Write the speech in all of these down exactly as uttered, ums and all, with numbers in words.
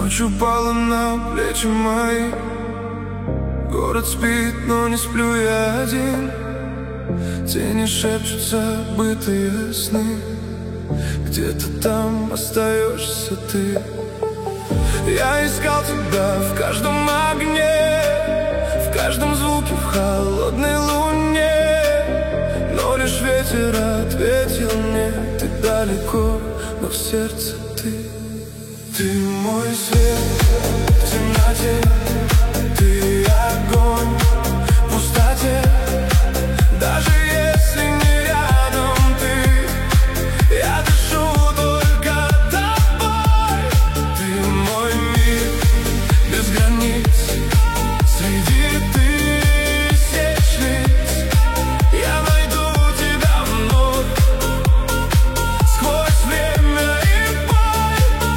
Ночь упала на плечи мои. Город спит, но не сплю я один. Тени шепчутся, забытые сны. Где-то там остаешься ты. Я искал тебя в каждом огне, в каждом звуке, в холодной луне. Но лишь ветер ответил мне: ты далеко, но в сердце ты. Ты мой свет в темноте, ты огонь в пустоте. Даже если не рядом ты, я дышу только тобой. Ты мой мир без границ, среди тысяч лиц. Я найду тебя вновь сквозь время и боль.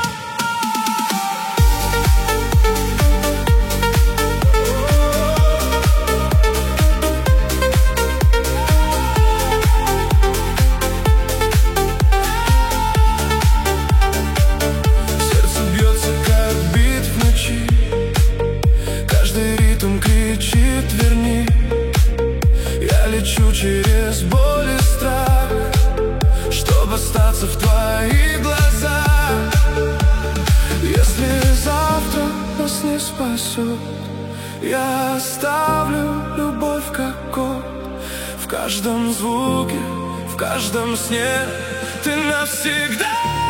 Сердце бьется, как бит в ночи. Каждый ритм кричит: верни. Я лечу через боль и страх, чтобы остаться в твоих глазах. Если завтра нас не спасет, я оставлю любовь как код. В каждом звуке, в каждом сне ты навсегда.